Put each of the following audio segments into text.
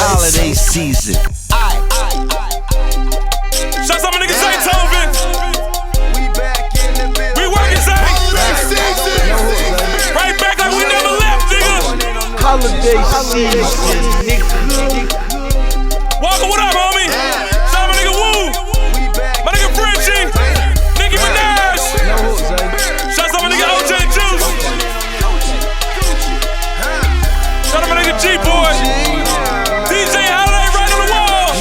holiday season. Shout out my nigga Zaytoven. We working, Zay. Right back like we never left, nigga. Holiday season, nigga. Walker, what up, homie? Shout out my nigga Woo. My nigga Frenchie. Nicki Minaj. Shout out my nigga OJ Juice. Shout out my nigga G-Boy. DJ Holiday right on the wall.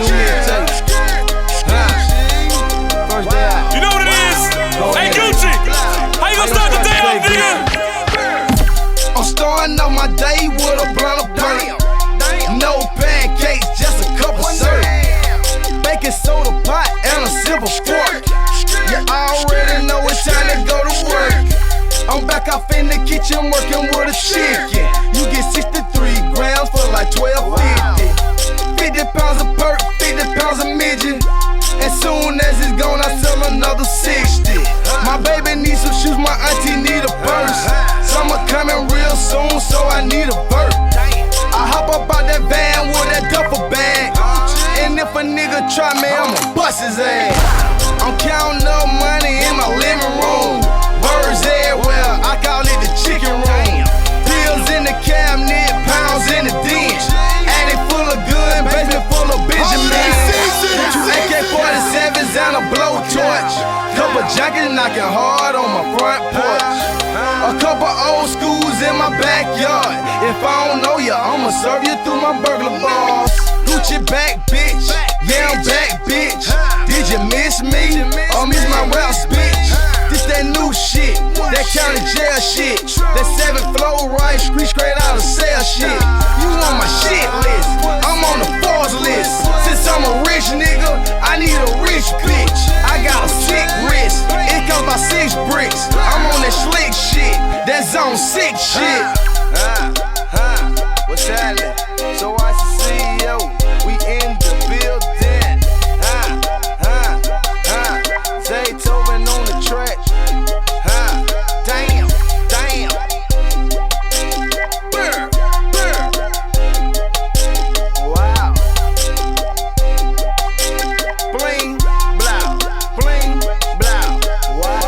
You know what it is? Hey Gucci, how you gonna start the day off, nigga? I'm starting off my day with a blunt of burn. No pancakes, just a couple syrup. Baking soda pot and a silver fork. You already know it's time to go to work. I'm back off in the kitchen working with a chicken. You get 63 grams for like $12.50. 50 pounds of perk, 50 pounds of midget. As soon as it's gone, I sell another 60. My baby needs some shoes, my auntie need a purse. Summer coming real soon, so I need a burp. I hop up out that van with that duffel bag. And if a nigga try me, I'ma bust his ass. I'm counting up money in my living room. Birds everywhere, I call it the chicken room. Pills in the cabinet, pounds in the den. Attic full of good, basement full of Benjamin. Two AK-47s and a blowtorch. Couple junkies knocking hard on my front porch. A couple old schools in my backyard. If I don't know ya, I'ma serve you through my burglar bars. Gucci back, bitch. Yeah, I'm back, bitch. Did you miss me? Or miss my rap bitch? This that new shit, that county jail shit. That 7th floor right, street straight out of cell shit. You on my shit list, I'm on the force list. Since I'm a rich nigga, I need a rich bitch. I got a sick wrist, it cost about 6 bricks. I'm on that slick shit, that zone 6 shit. What's happening? So